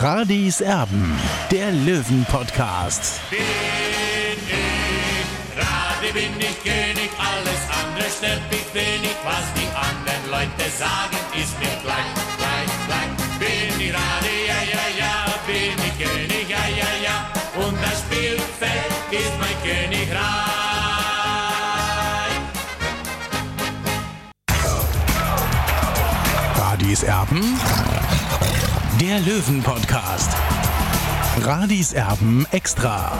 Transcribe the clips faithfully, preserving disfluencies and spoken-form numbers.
Radis Erben, der Löwen-Podcast. Bin ich Radi, bin ich König, alles andere stört mich wenig. Was die anderen Leute sagen, ist mir gleich, gleich, gleich. Bin ich Radi, ja, ja, ja, bin ich König, ja, ja, ja. Und das Spielfeld ist mein Königreich. Radis Erben, der Löwen-Podcast. Radis Erben extra.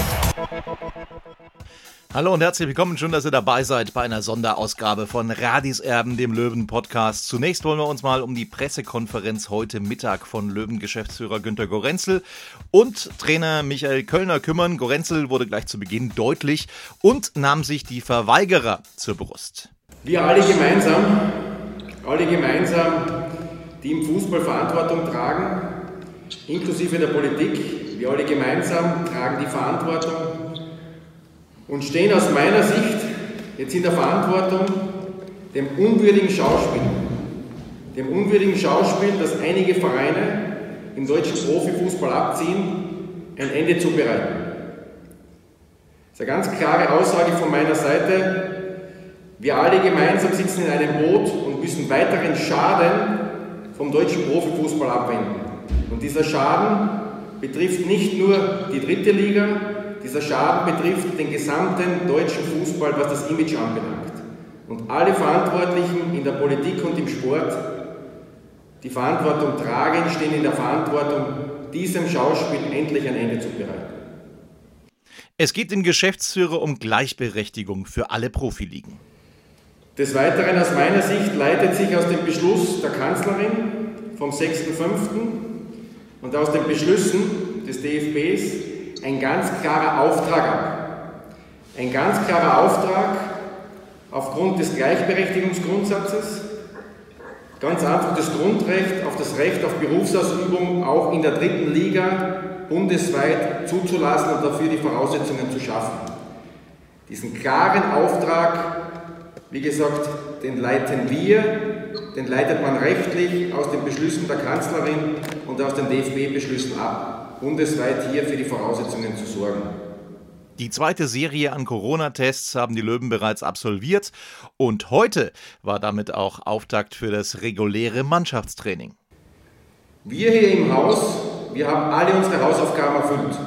Hallo und herzlich willkommen, schön, dass ihr dabei seid bei einer Sonderausgabe von Radis Erben, dem Löwen-Podcast. Zunächst wollen wir uns mal um die Pressekonferenz heute Mittag von Löwen-Geschäftsführer Günter Gorenzel und Trainer Michael Kölner kümmern. Gorenzel wurde gleich zu Beginn deutlich und nahm sich die Verweigerer zur Brust. Wir alle gemeinsam, alle gemeinsam, die im Fußball Verantwortung tragen, inklusive der Politik, wir alle gemeinsam tragen die Verantwortung und stehen aus meiner Sicht jetzt in der Verantwortung, dem unwürdigen Schauspiel, dem unwürdigen Schauspiel, das einige Vereine im deutschen Profifußball abziehen, ein Ende zu bereiten. Das ist eine ganz klare Aussage von meiner Seite. Wir alle gemeinsam sitzen in einem Boot und müssen weiteren Schaden vom deutschen Profifußball abwenden. Und dieser Schaden betrifft nicht nur die dritte Liga, dieser Schaden betrifft den gesamten deutschen Fußball, was das Image anbelangt. Und alle Verantwortlichen in der Politik und im Sport, die Verantwortung tragen, stehen in der Verantwortung, diesem Schauspiel endlich ein Ende zu bereiten. Es geht dem Geschäftsführer um Gleichberechtigung für alle Profiligen. Des Weiteren aus meiner Sicht leitet sich aus dem Beschluss der Kanzlerin vom sechsten fünften und aus den Beschlüssen des D F Bs ein ganz klarer Auftrag ab. Ein ganz klarer Auftrag aufgrund des Gleichberechtigungsgrundsatzes, ganz einfach das Grundrecht auf das Recht auf Berufsausübung auch in der dritten Liga bundesweit zuzulassen und dafür die Voraussetzungen zu schaffen. Diesen klaren Auftrag, wie gesagt, den leiten wir, den leitet man rechtlich aus den Beschlüssen der Kanzlerin und aus den D F B-Beschlüssen ab, bundesweit hier für die Voraussetzungen zu sorgen. Die zweite Serie an Corona-Tests haben die Löwen bereits absolviert und heute war damit auch Auftakt für das reguläre Mannschaftstraining. Wir hier im Haus, wir haben alle unsere Hausaufgaben erfüllt.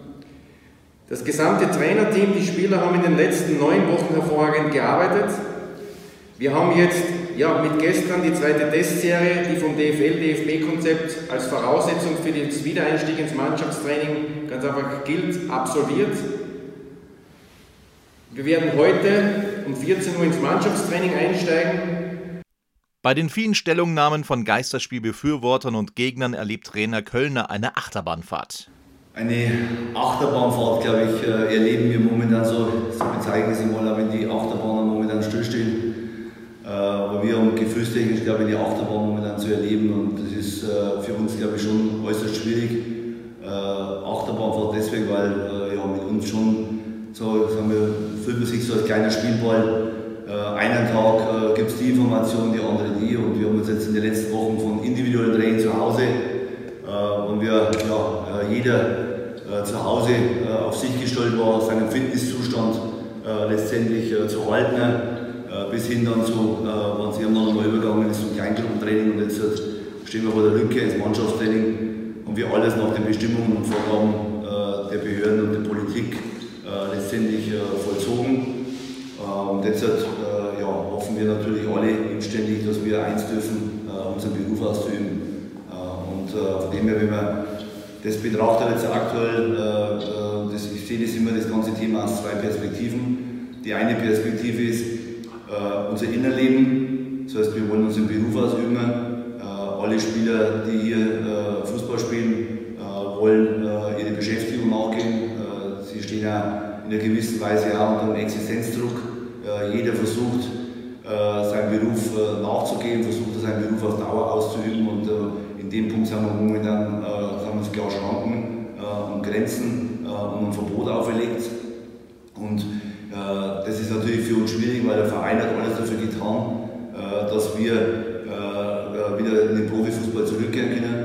Das gesamte Trainerteam, die Spieler haben in den letzten neun Wochen hervorragend gearbeitet. Wir haben jetzt ja, mit gestern die zweite Testserie, die vom D F L-D F B-Konzept als Voraussetzung für den Wiedereinstieg ins Mannschaftstraining ganz einfach gilt, absolviert. Wir werden heute um vierzehn Uhr ins Mannschaftstraining einsteigen. Bei den vielen Stellungnahmen von Geisterspielbefürwortern und Gegnern erlebt Trainer Kölner eine Achterbahnfahrt. Eine Achterbahnfahrt, glaube ich, erleben wir momentan so, so bezeichnen Sie mal, wenn die Achterbahnen momentan stillstehen. Aber wir haben gefühlstechnisch, glaube ich, die Achterbahn momentan zu erleben und das ist für uns, glaube ich, schon äußerst schwierig. Achterbahnfahrt deswegen, weil ja, mit uns schon, so sagen wir, fühlt man sich so als kleiner Spielball. Einen Tag gibt es die Information, die andere die und wir haben uns jetzt in den letzten Wochen von individuellen Training zu Hause und wir, ja, jeder zu Hause auf sich gestellt war, seinen Fitnesszustand letztendlich zu halten. Bis hin dann zu, wenn es irgendwann einmal übergegangen ist zum Kleingruppentraining und jetzt stehen wir vor der Lücke ins Mannschaftstraining und wir alles nach den Bestimmungen und Vorgaben der Behörden und der Politik letztendlich vollzogen. Und jetzt ja, hoffen wir natürlich alle inständig, dass wir eins dürfen, unseren Beruf auszuüben. Und von dem her, wenn man das betrachtet jetzt aktuell, das, ich sehe das immer das ganze Thema aus zwei Perspektiven. Die eine Perspektive ist, Uh, unser Innerleben, das heißt, wir wollen unseren Beruf ausüben. Uh, alle Spieler, die hier uh, Fußball spielen, uh, wollen uh, ihre Beschäftigung nachgehen. Uh, sie stehen auch in einer gewissen Weise auch unter einem Existenzdruck. Uh, jeder versucht, uh, seinem Beruf uh, nachzugehen, versucht, seinen Beruf auf Dauer auszuüben. Und uh, in dem Punkt sind wir momentan uh, sind uns klar Schranken uh, und Grenzen uh, und ein Verbot auferlegt. Und das ist natürlich für uns schwierig, weil der Verein hat alles dafür getan, dass wir wieder in den Profifußball zurückkehren können. Für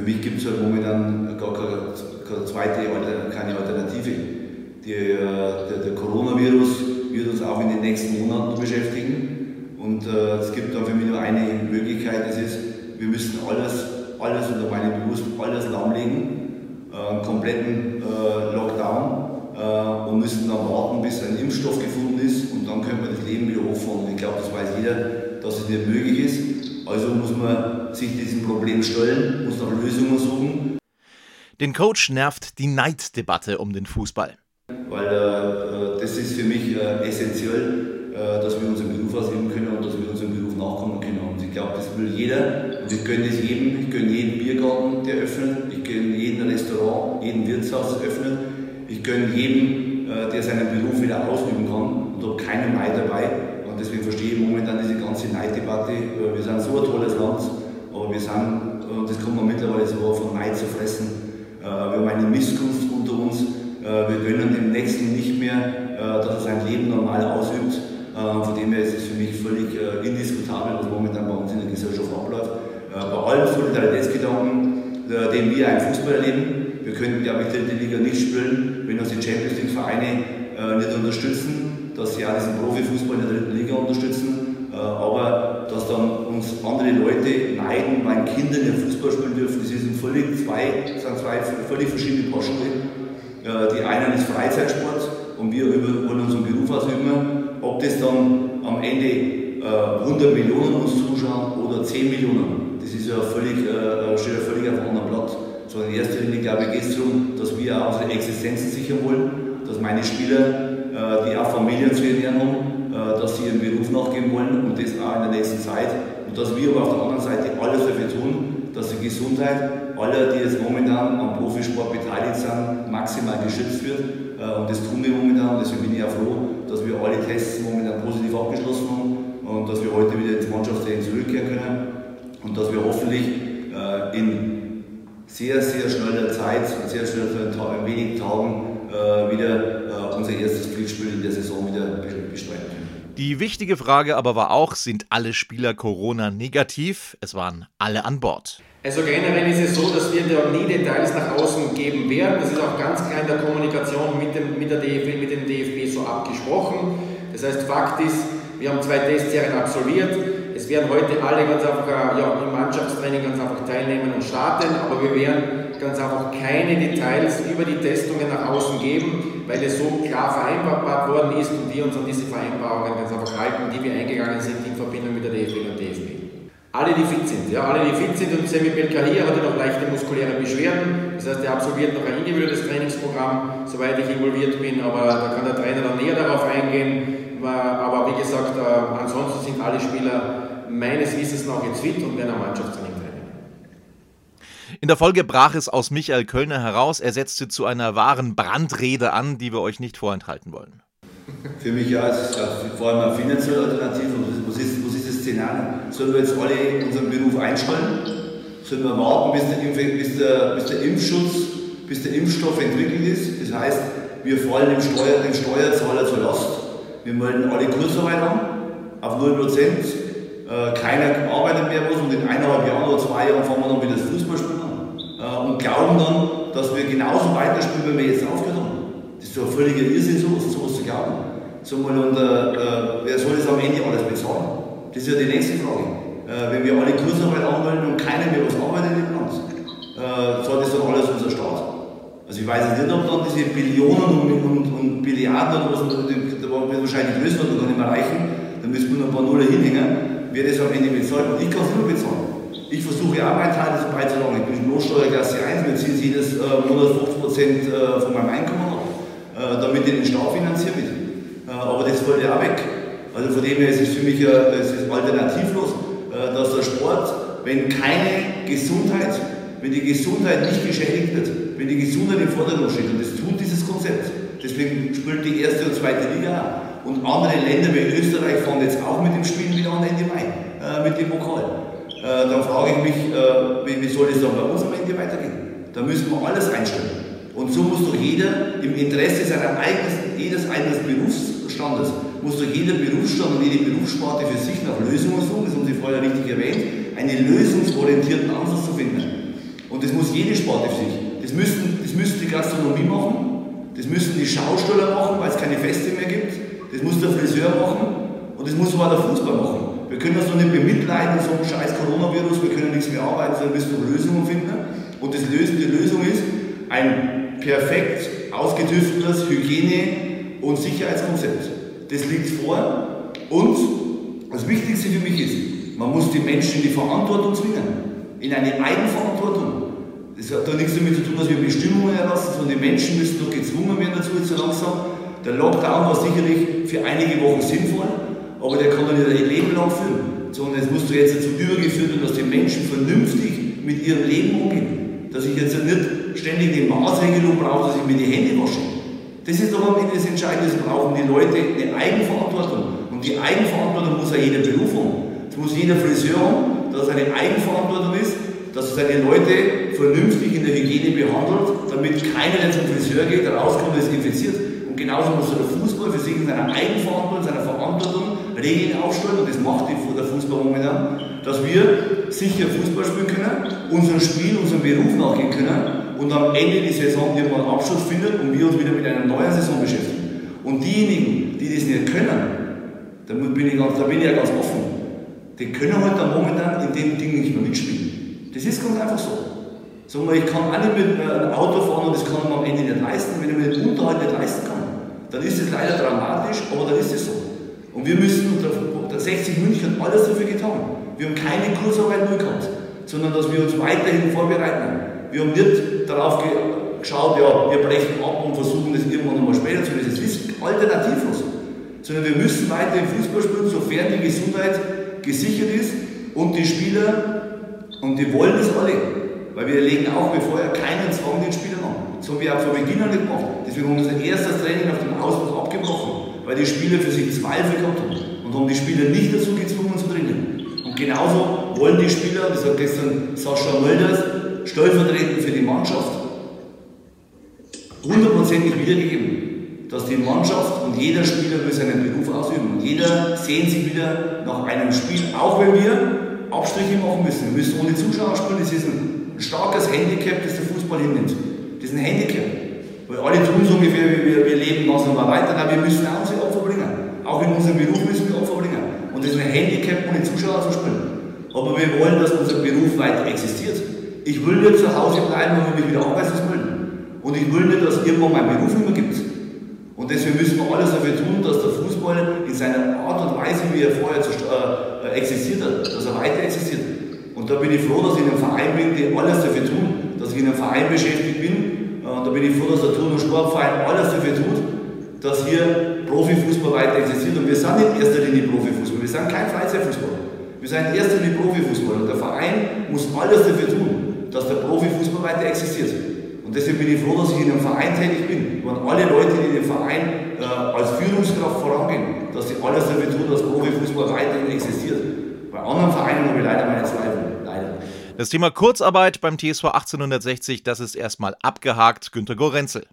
für mich gibt es halt momentan gar keine, keine zweite, keine Alternative. Die, der, der Coronavirus wird uns auch in den nächsten Monaten beschäftigen. Und äh, es gibt dann für mich nur eine Möglichkeit, das ist, wir müssen alles, alles unter meinem Bewusstsein, alles lahmlegen, äh, einen kompletten äh, Lockdown äh, und müssen dann warten, bis ein Impfstoff gefunden ist und dann können wir das Leben wieder hochfahren. Ich glaube, das weiß jeder, dass es nicht möglich ist. Also muss man sich diesem Problem stellen, muss nach Lösungen suchen. Den Coach nervt die Neiddebatte um den Fußball. Weil äh, das ist für mich äh, essentiell, äh, dass wir unseren Beruf ausüben können und dass wir unserem Beruf nachkommen können. Und ich glaube, das will jeder. Und ich gönne das jedem. Ich gönne jeden Biergarten, der öffnet. Ich gönne jedem Restaurant, jedem Wirtshaus, das öffnet. Ich gönne jedem, äh, der seinen Beruf wieder ausüben kann. Und da habe keinen Neid dabei. Und deswegen verstehe ich momentan diese ganze Neiddebatte. Äh, wir sind so ein tolles Land, aber wir sind, und das kommt man mittlerweile so von Neid zu fressen. Äh, wir haben eine Missgunst unter uns. Wir gönnen dem Nächsten nicht mehr, dass er sein Leben normal ausübt. Von dem her ist es für mich völlig indiskutabel, was momentan bei uns in der Gesellschaft abläuft. Bei allen Solidaritätsgedanken, den wir im Fußball erleben, wir können, glaube ich, die dritte Liga nicht spielen, wenn uns die Champions League Vereine nicht unterstützen, dass sie auch diesen Profifußball in der dritten Liga unterstützen. Aber dass dann uns andere Leute neiden, weil Kinder den Fußball spielen dürfen, das sind völlig zwei, sind zwei völlig verschiedene Paar Schuhe. Die einen ist Freizeitsport und wir wollen unseren Beruf ausüben. Ob das dann am Ende äh, hundert Millionen uns zuschauen oder zehn Millionen, das ist ja völlig, äh, steht ja völlig auf einem anderen Blatt. Sondern in erster Linie, glaube ich, geht es darum, dass wir auch unsere Existenzen sichern wollen, dass meine Spieler, äh, die auch Familien zu ernähren haben, äh, dass sie ihren Beruf nachgehen wollen und das auch in der nächsten Zeit. Und dass wir aber auf der anderen Seite alles dafür tun, dass die Gesundheit aller, die jetzt momentan am Profisport beteiligt sind, maximal geschützt wird. Und das tun wir momentan. Deswegen bin ich auch froh, dass wir alle Tests momentan positiv abgeschlossen haben und dass wir heute wieder ins Mannschaftstraining zurückkehren können und dass wir hoffentlich in sehr, sehr schneller Zeit und sehr schnell in wenigen Tagen wieder unser erstes Pflichtspiel in der Saison wieder bestreiten können. Die wichtige Frage aber war auch, sind alle Spieler Corona-negativ? Es waren alle an Bord. Also generell ist es so, dass wir da nie Details nach außen geben werden. Das ist auch ganz klar in der Kommunikation mit dem, mit der D F B, mit dem D F B so abgesprochen. Das heißt, Fakt ist, wir haben zwei Testserien absolviert. Es werden heute alle ganz einfach ja, im Mannschaftstraining ganz einfach teilnehmen und starten, aber wir werden ganz einfach keine Details über die Testungen nach außen geben, weil es so klar vereinbart worden ist und wir uns an diese Vereinbarungen ganz einfach halten, die wir eingegangen sind in Verbindung mit der D F B und D F B. Alle, die fit sind, ja, alle, die fit sind und Semi Belkahir hatte noch leichte muskuläre Beschwerden, das heißt, er absolviert noch ein individuelles Trainingsprogramm, soweit ich involviert bin, aber da kann der Trainer dann näher darauf eingehen, aber wie gesagt, äh, ansonsten sind alle Spieler meines Wissens noch jetzt fit und werden am Mannschaftstraining teilnehmen. In der Folge brach es aus Michael Kölner heraus, er setzte zu einer wahren Brandrede an, die wir euch nicht vorenthalten wollen. Für mich ja, es ist vor allem eine finanzielle Alternative. Was ist, was ist das Szenario? Sollen wir jetzt alle unseren Beruf einstellen? Sollen wir warten, bis der, bis der, bis der Impfschutz, bis der Impfstoff entwickelt ist? Das heißt, wir fallen dem, Steuer, dem Steuerzahler zur Last. Wir melden alle Kurzarbeit an, auf null Prozent. Äh, keiner arbeitet mehr was und in eineinhalb Jahren oder zwei Jahren fangen wir dann wieder das Fußballspielen an. Äh, und glauben dann, dass wir genauso weiterspielen, wie wir jetzt aufgehört haben. Das ist doch ein völliger Irrsinn, sowas, sowas zu glauben. So mal, und, äh, wer soll das am Ende alles bezahlen? Das ist ja die nächste Frage. Äh, wenn wir alle Kurzarbeit anmelden und keiner mehr was arbeitet im Land, äh, zahlt das dann alles unser Staat. Also ich weiß nicht, ob dann diese Billionen und, und, und Billiarden oder was, da wird wahrscheinlich größer und gar nicht mehr reichen, dann müssen wir noch ein paar Nullen hinhängen, wer das am Ende bezahlt. Und ich kann es nur bezahlen. Ich versuche ja auch meinen Teil dazu beizutragen. Ich bin Lohnsteuerklasse eins, wir ziehen jedes äh, Monat fünfzig Prozent äh, von meinem Einkommen ab, äh, damit ich den Staat finanziere mit. Äh, aber das fällt ja auch weg. Also von dem her ist es für mich äh, es ist alternativlos, äh, dass der Sport, wenn keine Gesundheit, wenn die Gesundheit nicht geschädigt wird, wenn die Gesundheit im Vordergrund steht, und das tut dieses Konzept, deswegen spielt die erste und zweite Liga auch. Und andere Länder wie Österreich fahren jetzt auch mit dem Spielen wieder an Ende Mai, äh, mit dem Pokal. Äh, dann frage ich mich, äh, wie, wie soll das dann bei uns am Ende weitergehen? Da müssen wir alles einstellen. Und so muss doch jeder im Interesse seiner eigenen, jedes eigenen Berufsstandes, muss doch jeder Berufsstand und jede Berufssparte für sich nach Lösungen suchen, das haben Sie vorher richtig erwähnt, einen lösungsorientierten Ansatz zu finden. Und das muss jede Sparte für sich. Das müssen, das müssen die Gastronomie machen, das müssen die Schausteller machen, weil es keine Feste mehr gibt, das muss der Friseur machen und das muss aber der Fußball machen. Wir können das doch nicht bemitleiden, so ein scheiß Coronavirus, wir können nichts mehr arbeiten, sondern müssen noch Lösungen finden. Und das Lösen, die Lösung ist ein perfekt ausgetüfteltes Hygiene- und Sicherheitskonzept. Das liegt vor und das Wichtigste für mich ist, man muss die Menschen in die Verantwortung zwingen, in eine Eigenverantwortung. Das hat da nichts damit zu tun, dass wir Bestimmungen erlassen, sondern die Menschen müssen doch gezwungen werden dazu, jetzt so langsam. Der Lockdown war sicherlich für einige Wochen sinnvoll, aber der kann doch nicht ein Leben lang führen, sondern es muss doch jetzt dazu übergeführt werden, dass die Menschen vernünftig mit ihrem Leben umgehen. Dass ich jetzt nicht ständig eine Maßregelung brauche, dass ich mir die Hände wasche. Das ist doch am Ende das Entscheidende, das brauchen die Leute eine Eigenverantwortung. Und die Eigenverantwortung muss ja jeder Beruf haben. Es muss jeder Friseur haben, dass es eine Eigenverantwortung ist, dass seine Leute vernünftig in der Hygiene behandelt, damit keiner, der zum Friseur geht, rauskommt und ist infiziert. Und genauso muss der Fußball für sich in seiner Eigenverantwortung, in seiner Verantwortung Regeln aufstellen, und das macht der Fußball momentan, dass wir sicher Fußball spielen können, unserem Spiel, unserem Beruf nachgehen können und am Ende die Saison irgendwann einen Abschluss findet und wir uns wieder mit einer neuen Saison beschäftigen. Und diejenigen, die das nicht können, da bin ich, ganz, da bin ich ja ganz offen, die können halt dann momentan in dem Ding nicht mehr mitspielen. Das ist ganz einfach so. Sagen wir, ich kann auch nicht mit einem Auto fahren und das kann man am Ende nicht leisten. Wenn ich mir den Unterhalt nicht leisten kann, dann ist es leider dramatisch, aber dann ist es so. Und wir müssen, und der sechzig München hat alles dafür getan. Wir haben keine Kurzarbeit nur gehabt, sondern dass wir uns weiterhin vorbereiten. Wir haben nicht darauf geschaut, ja, wir brechen ab und versuchen das irgendwann nochmal später zu lösen. Das ist alternativlos. Sondern wir müssen weiterhin Fußball spielen, sofern die Gesundheit gesichert ist und die Spieler, und die wollen das alle. Weil wir legen auch wie vorher keinen Zwang den Spielern an. Das haben wir auch von Beginn an nicht gemacht. Deswegen haben wir unser erstes Training auf dem Ausflug abgebrochen, weil die Spieler für sich Zweifel gehabt haben und haben die Spieler nicht dazu gezwungen zu trainieren. Und genauso wollen die Spieler, das hat gestern Sascha Mölders, stellvertretend für die Mannschaft, hundertprozentig wiedergegeben, dass die Mannschaft und jeder Spieler will seinen Beruf ausüben. Und jeder sehnt sich wieder nach einem Spiel, auch wenn wir Abstriche machen müssen. Wir müssen ohne Zuschauer spielen, das ist ein ein starkes Handicap, das der Fußball hinnimmt. Das ist ein Handicap. Weil alle tun so ungefähr, wir, wir leben ganz normal weiter, aber wir müssen auch unsere Opfer bringen. Auch in unserem Beruf müssen wir Opfer bringen. Und das ist ein Handicap, ohne Zuschauer zu spielen. Aber wir wollen, dass unser Beruf weiter existiert. Ich will nicht zu Hause bleiben und mich wieder arbeitslos melden. Und ich will nicht, dass es irgendwann meinen Beruf nicht mehr gibt. Und deswegen müssen wir alles dafür tun, dass der Fußball in seiner Art und Weise, wie er vorher äh, existiert hat, dass er weiter existiert. Und da bin ich froh, dass ich in einem Verein bin, die alles dafür tun, dass ich in einem Verein beschäftigt bin. Und da bin ich froh, dass der Turn- und Sportverein alles dafür tut, dass hier Profifußball weiter existiert. Und wir sind in erster Linie Profifußball, wir sind kein Freizeitfußball. Wir sind in erster Linie Profifußball. Und der Verein muss alles dafür tun, dass der Profifußball weiter existiert. Und deswegen bin ich froh, dass ich in einem Verein tätig bin. Und alle Leute, die in dem Verein äh, als Führungskraft vorangehen, dass sie alles dafür tun, dass Profifußball weiterhin existiert. Bei anderen Vereinen habe ich leider meine Zweifel. Leider. Das Thema Kurzarbeit beim T S V achtzehnhundertsechzig, das ist erstmal abgehakt. Günter Gorenzel.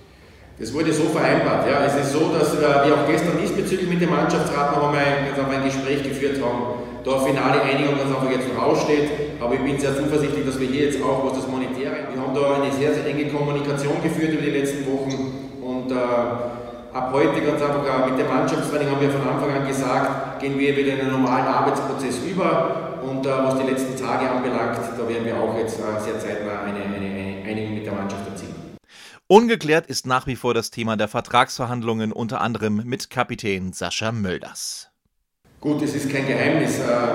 Das wurde so vereinbart. Ja. Es ist so, dass wir auch gestern diesbezüglich mit dem Mannschaftsrat noch einmal ein, ganz ein Gespräch geführt haben. Da finale Einigung ganz einfach jetzt noch aussteht. Aber ich bin sehr zuversichtlich, dass wir hier jetzt auch, was das Monetäre, wir haben da eine sehr, sehr enge Kommunikation geführt über die letzten Wochen. Und äh, ab heute ganz einfach mit dem Mannschaftstraining haben wir von Anfang an gesagt, gehen wir wieder in einen normalen Arbeitsprozess über. Und äh, was die letzten Tage anbelangt, da werden wir auch jetzt äh, sehr zeitnah eine, eine, eine Einigung mit der Mannschaft erzielen. Ungeklärt ist nach wie vor das Thema der Vertragsverhandlungen, unter anderem mit Kapitän Sascha Mölders. Gut, es ist kein Geheimnis.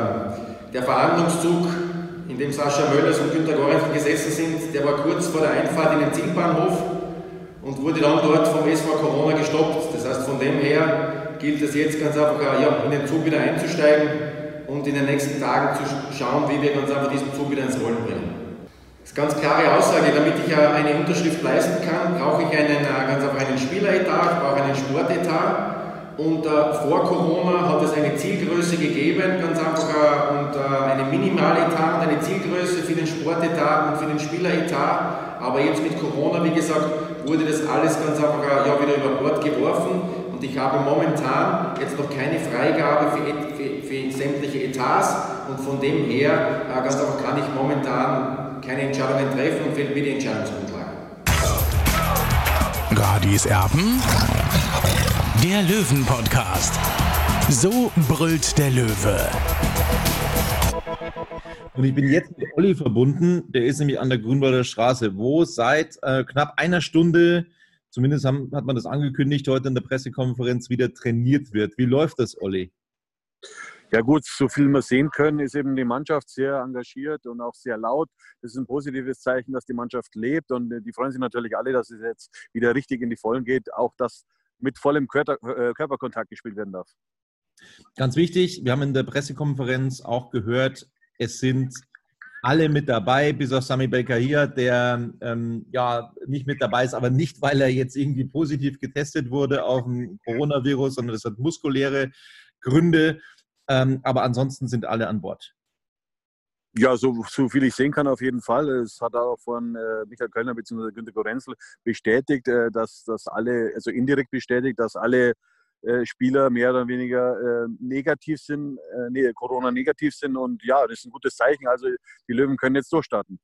Äh, der Verhandlungszug, in dem Sascha Mölders und Günter Gorenzel gesessen sind, der war kurz vor der Einfahrt in den Zielbahnhof und wurde dann dort vom S V Corona gestoppt. Das heißt, von dem her gilt es jetzt ganz einfach, ja, in den Zug wieder einzusteigen und in den nächsten Tagen zu schauen, wie wir ganz einfach diesen Zug wieder ins Rollen bringen. Das ist eine ganz klare Aussage. Damit ich eine Unterschrift leisten kann, brauche ich einen, ganz einfach einen Spieleretat, ich brauche einen Sportetat. Und äh, vor Corona hat es eine Zielgröße gegeben, ganz einfach, äh, und äh, eine Minimaletat und eine Zielgröße für den Sportetat und für den Spieleretat. Aber jetzt mit Corona, wie gesagt, wurde das alles ganz einfach äh, ja, wieder über Bord geworfen. Und ich habe momentan jetzt noch keine Freigabe für, für, für sämtliche Etats. Und von dem her, äh, ganz einfach, kann ich momentan keine Entscheidungen treffen und fehlt mir die Entscheidungsgrundlage. Radis Erben, der Löwen-Podcast. So brüllt der Löwe. Und ich bin jetzt mit Olli verbunden, der ist nämlich an der Grünwalder Straße, wo seit äh, knapp einer Stunde, zumindest haben, hat man das angekündigt, heute in der Pressekonferenz wieder trainiert wird. Wie läuft das, Olli? Ja gut, so viel wir sehen können, ist eben die Mannschaft sehr engagiert und auch sehr laut. Das ist ein positives Zeichen, dass die Mannschaft lebt und die freuen sich natürlich alle, dass es jetzt wieder richtig in die Vollen geht, auch dass mit vollem Körper, äh, Körperkontakt gespielt werden darf. Ganz wichtig, wir haben in der Pressekonferenz auch gehört, es sind alle mit dabei, bis auf Sami Belkahir, der ähm, ja nicht mit dabei ist, aber nicht, weil er jetzt irgendwie positiv getestet wurde auf ein Coronavirus, sondern das hat muskuläre Gründe. Ähm, aber ansonsten sind alle an Bord. Ja, so, so viel ich sehen kann, auf jeden Fall. Es hat auch von äh, Michael Kölner bzw. Günter Gorenzel bestätigt, äh, dass, dass alle, also indirekt bestätigt, dass alle äh, Spieler mehr oder weniger äh, negativ sind, äh, nee, Corona-negativ sind. Und ja, das ist ein gutes Zeichen. Also die Löwen können jetzt durchstarten.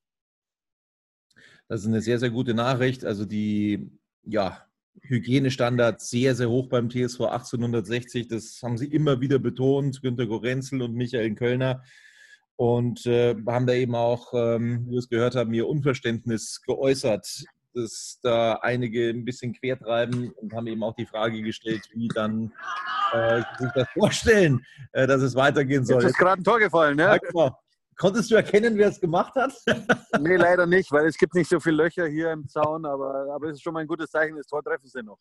Das ist eine sehr, sehr gute Nachricht. Also die, ja, Hygienestandards sehr, sehr hoch beim T S V achtzehnhundertsechzig. Das haben sie immer wieder betont, Günter Gorenzel und Michael Kölner. Und äh, haben da eben auch, ähm, wie wir es gehört haben, ihr Unverständnis geäußert, dass da einige ein bisschen quertreiben und haben eben auch die Frage gestellt, wie dann äh, sich das vorstellen, äh, dass es weitergehen soll. Jetzt ist gerade ein Tor gefallen, ne? Ja, konntest du erkennen, wer es gemacht hat? Nee, leider nicht, weil es gibt nicht so viele Löcher hier im Zaun, aber, aber es ist schon mal ein gutes Zeichen, das Tor treffen sie noch.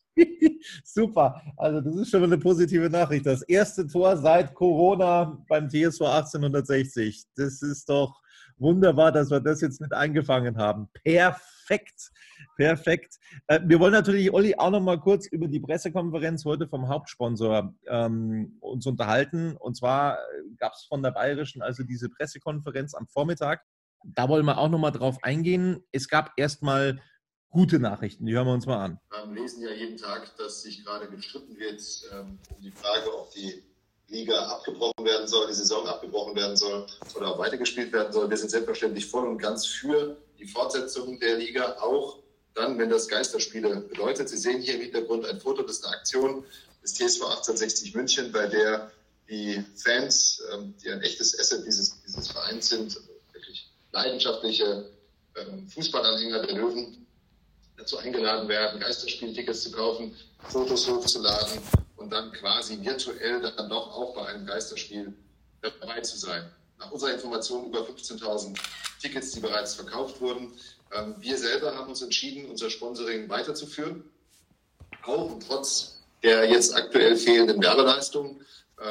Super, also das ist schon mal eine positive Nachricht. Das erste Tor seit Corona beim T S V achtzehnhundertsechzig. Das ist doch wunderbar, dass wir das jetzt mit eingefangen haben. Perfekt, perfekt. Wir wollen natürlich, Olli, auch noch mal kurz über die Pressekonferenz heute vom Hauptsponsor ähm, uns unterhalten. Und zwar gab es von der Bayerischen also diese Pressekonferenz am Vormittag. Da wollen wir auch noch mal drauf eingehen. Es gab erstmal gute Nachrichten, die hören wir uns mal an. Wir lesen ja jeden Tag, dass sich gerade gestritten wird ähm, um die Frage, ob die Liga abgebrochen werden soll, die Saison abgebrochen werden soll oder auch weitergespielt werden soll. Wir sind selbstverständlich voll und ganz für die Fortsetzung der Liga, auch dann, wenn das Geisterspiele bedeutet. Sie sehen hier im Hintergrund ein Foto, das ist eine Aktion des T S V achtzehnhundertsechzig München, bei der die Fans, ähm, die ein echtes Asset dieses, dieses Vereins sind, wirklich leidenschaftliche ähm, Fußballanhänger der Löwen, dazu eingeladen werden, Geisterspieltickets zu kaufen, Fotos hochzuladen und dann quasi virtuell dann doch auch bei einem Geisterspiel dabei zu sein. Nach unserer Information über fünfzehntausend Tickets, die bereits verkauft wurden. Wir selber haben uns entschieden, unser Sponsoring weiterzuführen, auch und trotz der jetzt aktuell fehlenden Werbeleistung.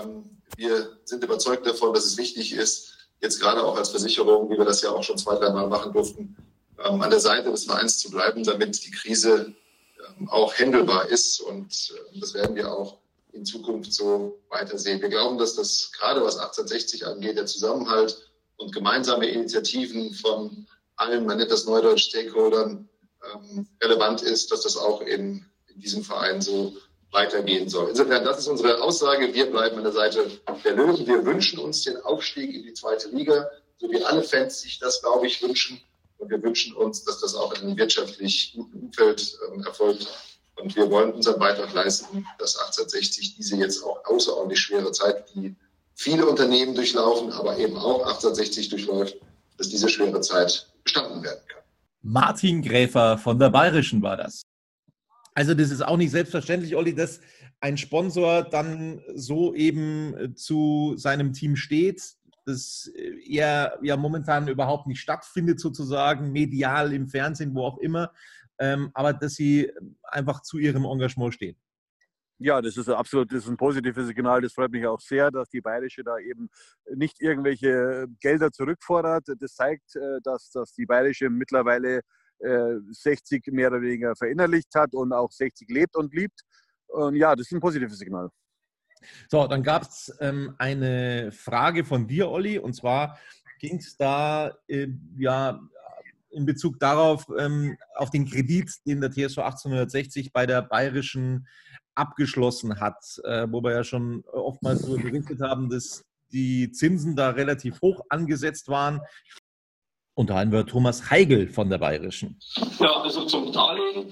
Wir sind überzeugt davon, dass es wichtig ist, jetzt gerade auch als Versicherung, wie wir das ja auch schon zwei, drei Mal machen durften, an der Seite des Vereins zu bleiben, damit die Krise auch handelbar ist. Und das werden wir auch in Zukunft so weitersehen. Wir glauben, dass das gerade was achtzehnhundertsechzig angeht, der Zusammenhalt und gemeinsame Initiativen von allen, man nennt das Neudeutsch Stakeholdern, ähm, relevant ist, dass das auch in, in diesem Verein so weitergehen soll. Insofern, das ist unsere Aussage. Wir bleiben an der Seite der Löwen. Wir wünschen uns den Aufstieg in die zweite Liga, so wie alle Fans sich das, glaube ich, wünschen. Und wir wünschen uns, dass das auch in einem wirtschaftlich guten Umfeld ähm, erfolgt. Und wir wollen unseren Beitrag leisten, dass achtzehnhundertsechzig diese jetzt auch außerordentlich schwere Zeit, die viele Unternehmen durchlaufen, aber eben auch achtzehnhundertsechzig durchläuft, dass diese schwere Zeit bestanden werden kann. Martin Gräfer von der Bayerischen war das. Also das ist auch nicht selbstverständlich, Olli, dass ein Sponsor dann so eben zu seinem Team steht, das eher ja momentan überhaupt nicht stattfindet sozusagen, medial, im Fernsehen, wo auch immer, ähm, aber dass sie einfach zu ihrem Engagement stehen. Ja, das ist absolut, das ist ein positives Signal. Das freut mich auch sehr, dass die Bayerische da eben nicht irgendwelche Gelder zurückfordert. Das zeigt, dass, dass die Bayerische mittlerweile sechzig mehr oder weniger verinnerlicht hat und auch sechzig lebt und liebt. Und ja, das ist ein positives Signal. So, dann gab es ähm, eine Frage von dir, Olli, und zwar ging es da äh, ja in Bezug darauf, ähm, auf den Kredit, den der T S V achtzehnhundertsechzig bei der Bayerischen abgeschlossen hat, äh, wo wir ja schon oftmals darüber berichtet haben, dass die Zinsen da relativ hoch angesetzt waren. Und da haben wir Thomas Heigl von der Bayerischen. Ja, also zum Darlehen.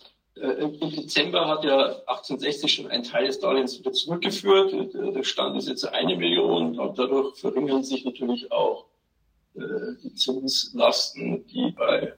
Im Dezember hat ja achtzehnhundertsechzig schon einen Teil des Darlehens wieder zurückgeführt. Der Stand ist jetzt eine Million. Und dadurch verringern sich natürlich auch die Zinslasten, die bei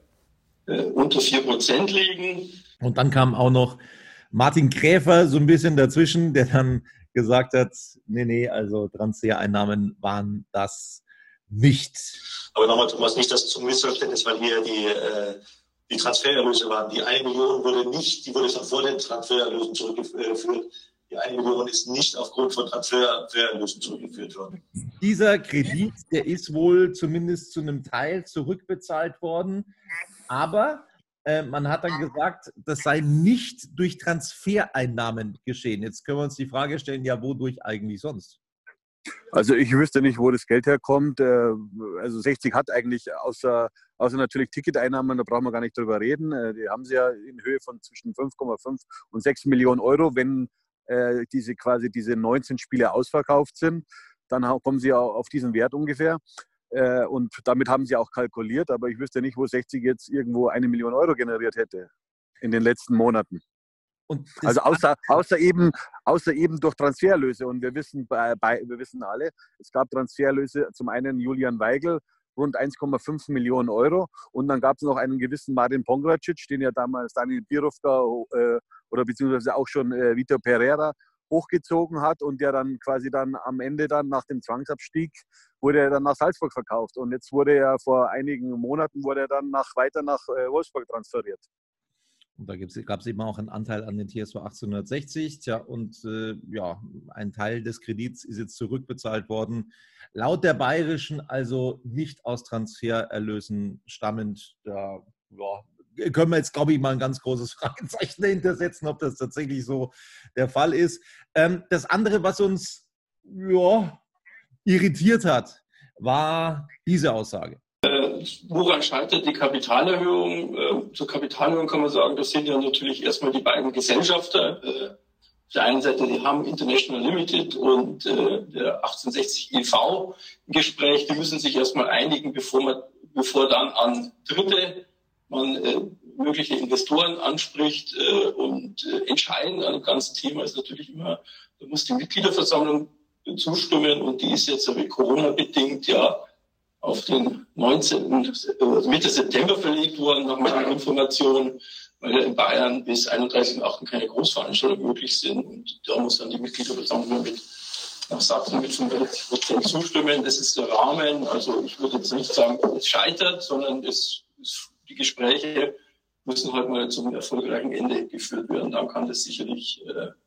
unter vier Prozent liegen. Und dann kam auch noch Martin Kräfer so ein bisschen dazwischen, der dann gesagt hat, nee, nee, also Transfereinnahmen waren das nicht. Aber nochmal, Thomas, nicht das zum Missverständnis, weil hier die, äh, die Transfererlöse waren. Die eine Million wurde nicht, die wurde schon vor den Transfererlösen zurückgeführt. Die eine Million ist nicht aufgrund von Transfererlösen zurückgeführt worden. Dieser Kredit, der ist wohl zumindest zu einem Teil zurückbezahlt worden. Aber äh, man hat dann gesagt, das sei nicht durch Transfereinnahmen geschehen. Jetzt können wir uns die Frage stellen, ja, wodurch eigentlich sonst? Also ich wüsste nicht, wo das Geld herkommt. Also sechzig hat eigentlich außer, außer natürlich Ticketeinnahmen, da brauchen wir gar nicht drüber reden. Die haben sie ja in Höhe von zwischen fünf Komma fünf und sechs Millionen Euro. Wenn äh, diese quasi diese neunzehn Spiele ausverkauft sind, dann kommen sie auf diesen Wert ungefähr. Äh, und damit haben sie auch kalkuliert. Aber ich wüsste nicht, wo sechzig jetzt irgendwo eine Million Euro generiert hätte in den letzten Monaten. Und also außer, außer, eben, außer eben durch Transfererlöse. Und wir wissen, bei, bei, wir wissen alle, es gab Transfererlöse, zum einen Julian Weigl, rund eins Komma fünf Millionen Euro. Und dann gab es noch einen gewissen Martin Pongracic, den ja damals Daniel Birovka äh, oder beziehungsweise auch schon äh, Vitor Pereira hochgezogen hat und der dann quasi dann am Ende dann nach dem Zwangsabstieg wurde er dann nach Salzburg verkauft. Und jetzt wurde er vor einigen Monaten wurde er dann nach, weiter nach äh, Wolfsburg transferiert. Und da gab es eben auch einen Anteil an den T S V achtzehnhundertsechzig. Tja, und äh, ja, ein Teil des Kredits ist jetzt zurückbezahlt worden. Laut der Bayerischen also nicht aus Transfererlösen stammend. Da ja, können wir jetzt, glaube ich, mal ein ganz großes Fragezeichen dahinter setzen, ob das tatsächlich so der Fall ist. Ähm, das andere, was uns ja, irritiert hat, war diese Aussage. Woran scheitert die Kapitalerhöhung? Äh, zur Kapitalerhöhung kann man sagen, das sind ja natürlich erstmal die beiden Gesellschafter. Äh, auf der einen Seite, die Ham International Limited und äh, der achtzehnhundertsechzig E V im Gespräch. Die müssen sich erstmal einigen, bevor man, bevor dann an Dritte man äh, mögliche Investoren anspricht äh, und äh, entscheiden an dem ganzen Thema ist natürlich immer, da muss die Mitgliederversammlung zustimmen und die ist jetzt aber Corona-bedingt ja auf den neunzehnten Mitte September verlegt worden, nach meiner Information, weil ja in Bayern bis einunddreißigsten achten keine Großveranstaltungen möglich sind. Und da muss dann die Mitgliederversammlung mit, nach Sachsen mit fünfundvierzig Prozent zustimmen. Das ist der Rahmen. Also ich würde jetzt nicht sagen, es scheitert, sondern es, es, die Gespräche müssen halt mal zum erfolgreichen Ende geführt werden. Dann kann das sicherlich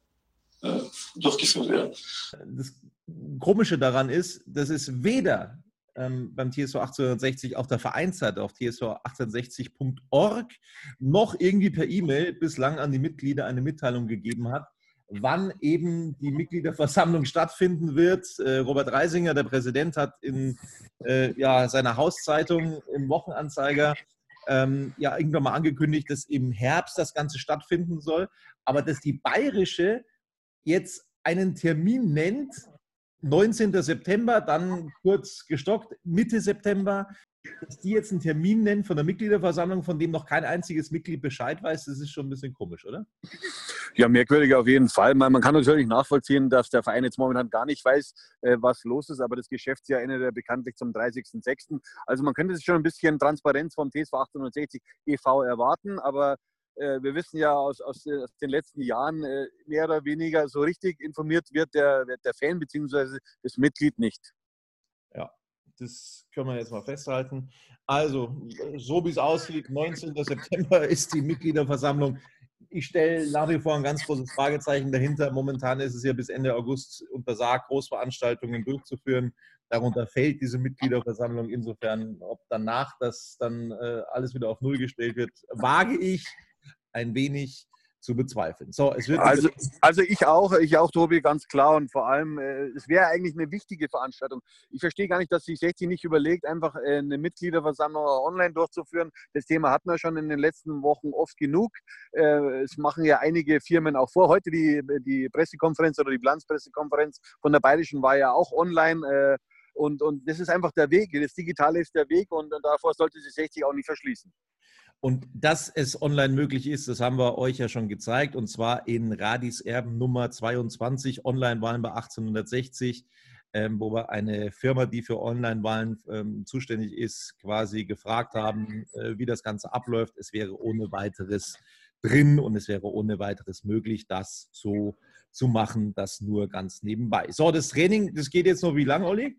äh, äh, durchgeführt werden. Das Komische daran ist, dass es weder Ähm, beim T S V achtzehnhundertsechzig auf der Vereinsseite auf t s v achtzehnhundertsechzig punkt org noch irgendwie per E-Mail bislang an die Mitglieder eine Mitteilung gegeben hat, wann eben die Mitgliederversammlung stattfinden wird. Äh, Robert Reisinger, der Präsident, hat in äh, ja, seiner Hauszeitung im Wochenanzeiger ähm, ja irgendwann mal angekündigt, dass im Herbst das Ganze stattfinden soll, aber dass die Bayerische jetzt einen Termin nennt, neunzehnten September, dann kurz gestockt, Mitte September, dass die jetzt einen Termin nennen von der Mitgliederversammlung, von dem noch kein einziges Mitglied Bescheid weiß, das ist schon ein bisschen komisch, oder? Ja, merkwürdig auf jeden Fall. Man, man kann natürlich nachvollziehen, dass der Verein jetzt momentan gar nicht weiß, äh, was los ist, aber das Geschäftsjahr endet ja bekanntlich zum dreißigsten sechsten Also man könnte sich schon ein bisschen Transparenz vom T S V achtzehnhundertsechzig e V erwarten, aber wir wissen ja aus, aus den letzten Jahren, mehr oder weniger so richtig informiert wird der, der Fan bzw. das Mitglied nicht. Ja, das können wir jetzt mal festhalten. Also, so wie es aussieht, neunzehnten September ist die Mitgliederversammlung. Ich stelle nach wie vor ein ganz großes Fragezeichen dahinter. Momentan ist es ja bis Ende August untersagt, Großveranstaltungen durchzuführen. Darunter fällt diese Mitgliederversammlung. Insofern, ob danach das dann äh, alles wieder auf Null gestellt wird, wage ich ein wenig zu bezweifeln. So, es wird also, also ich auch, ich auch, Tobi, ganz klar. Und vor allem, äh, es wäre eigentlich eine wichtige Veranstaltung. Ich verstehe gar nicht, dass sich sechzig nicht überlegt, einfach äh, eine Mitgliederversammlung online durchzuführen. Das Thema hatten wir schon in den letzten Wochen oft genug. Äh, es machen ja einige Firmen auch vor. Heute die, die Pressekonferenz oder die Bilanzpressekonferenz von der Bayerischen war ja auch online. Äh, Und, und das ist einfach der Weg. Das Digitale ist der Weg und, und davor sollte sich sechzig auch nicht verschließen. Und dass es online möglich ist, das haben wir euch ja schon gezeigt, und zwar in Radis Erben Nummer zweiundzwanzig, Online-Wahlen bei achtzehnhundertsechzig, ähm, wo wir eine Firma, die für Online-Wahlen ähm, zuständig ist, quasi gefragt haben, äh, wie das Ganze abläuft. Es wäre ohne weiteres drin und es wäre ohne weiteres möglich, das so zu machen, das nur ganz nebenbei. So, das Training, das geht jetzt noch wie lang, Olli?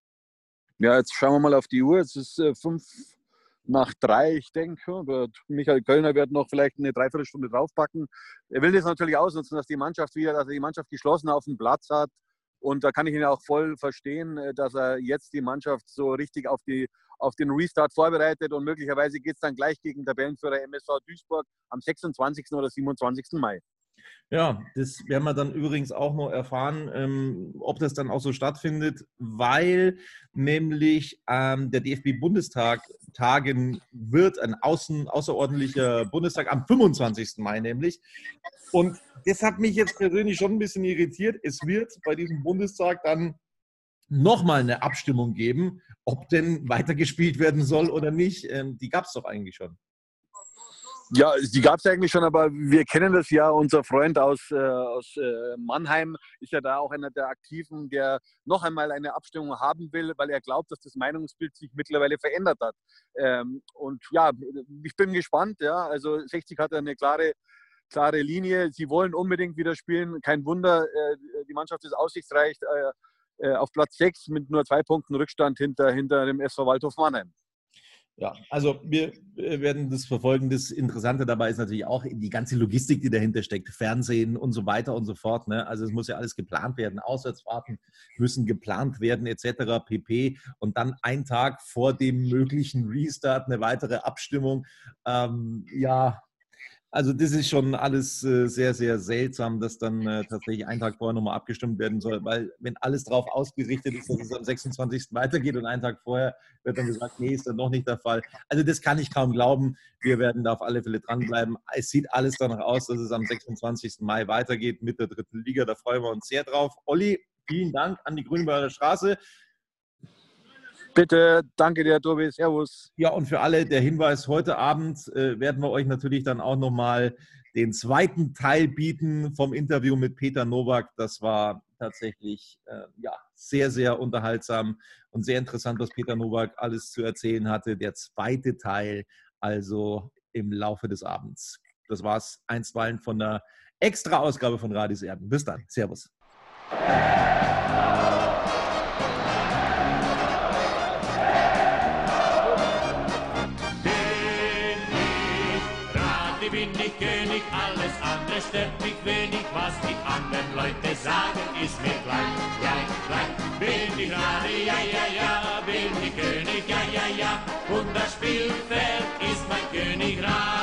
Ja, jetzt schauen wir mal auf die Uhr. Es ist äh, fünf nach drei, ich denke. Michael Kölner wird noch vielleicht eine Dreiviertelstunde draufpacken. Er will das natürlich ausnutzen, dass die Mannschaft wieder, dass er die Mannschaft geschlossen auf dem Platz hat. Und da kann ich ihn auch voll verstehen, dass er jetzt die Mannschaft so richtig auf, die, auf den Restart vorbereitet. Und möglicherweise geht es dann gleich gegen Tabellenführer M S V Duisburg am sechsundzwanzigsten oder siebenundzwanzigsten Mai. Ja, das werden wir dann übrigens auch noch erfahren, ähm, ob das dann auch so stattfindet, weil nämlich ähm, der D F B-Bundestag tagen wird, ein außen, außerordentlicher Bundestag am fünfundzwanzigsten Mai nämlich. Und das hat mich jetzt persönlich schon ein bisschen irritiert. Es wird bei diesem Bundestag dann nochmal eine Abstimmung geben, ob denn weitergespielt werden soll oder nicht. Ähm, die gab es doch eigentlich schon. Ja, die gab es eigentlich schon, aber wir kennen das ja. Unser Freund aus, äh, aus äh, Mannheim ist ja da auch einer der Aktiven, der noch einmal eine Abstimmung haben will, weil er glaubt, dass das Meinungsbild sich mittlerweile verändert hat. Ähm, und ja, ich bin gespannt. Ja, also sechzig hat eine klare, klare Linie. Sie wollen unbedingt wieder spielen. Kein Wunder, äh, die Mannschaft ist aussichtsreich äh, äh, auf Platz sechs mit nur zwei Punkten Rückstand hinter, hinter dem S V Waldhof Mannheim. Ja, also wir werden das verfolgen. Das Interessante dabei ist natürlich auch die ganze Logistik, die dahinter steckt. Fernsehen und so weiter und so fort. Ne? Also es muss ja alles geplant werden. Auswärtsfahrten müssen geplant werden et cetera pp. Und dann einen Tag vor dem möglichen Restart eine weitere Abstimmung. Ähm, ja, also das ist schon alles äh, sehr, sehr seltsam, dass dann äh, tatsächlich einen Tag vorher nochmal abgestimmt werden soll, weil wenn alles darauf ausgerichtet ist, dass es am sechsundzwanzigsten weitergeht und einen Tag vorher wird dann gesagt, nee, ist dann noch nicht der Fall. Also das kann ich kaum glauben. Wir werden da auf alle Fälle dranbleiben. Es sieht alles danach aus, dass es am sechsundzwanzigsten Mai weitergeht mit der dritten Liga. Da freuen wir uns sehr drauf. Olli, vielen Dank an die Grünwalder Straße. Bitte, danke dir, Tobi, servus. Ja, und für alle der Hinweis, heute Abend äh, werden wir euch natürlich dann auch nochmal den zweiten Teil bieten vom Interview mit Peter Nowak. Das war tatsächlich äh, ja, sehr, sehr unterhaltsam und sehr interessant, was Peter Nowak alles zu erzählen hatte. Der zweite Teil also im Laufe des Abends. Das war es einstweilen von der Extra-Ausgabe von Radis Erben. Bis dann. Servus. Bin ich König, alles andere stört mich wenig, was die anderen Leute sagen, ist mir gleich, gleich, gleich. Bin ich Rade, ja, ja, ja, bin ich König, ja, ja, ja, und das Spielfeld ist mein Königreich.